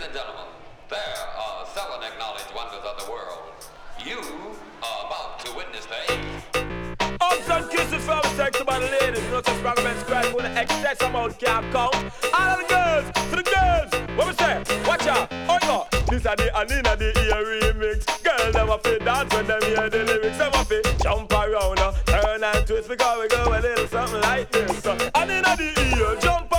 and gentlemen, there are seven acknowledged wonders of the world. You are about to witness the Hugs and kisses from sex about the ladies. You know, just fragments cry for the excess amount can't count. All of the girls, to the girls. What we say? Watch out. Oh, no. This is the Anina the ear remix. Girls never fit dance when them hear the lyrics. Never fit jump around, turn and twist because we go a little something like this. Anina the ear, jump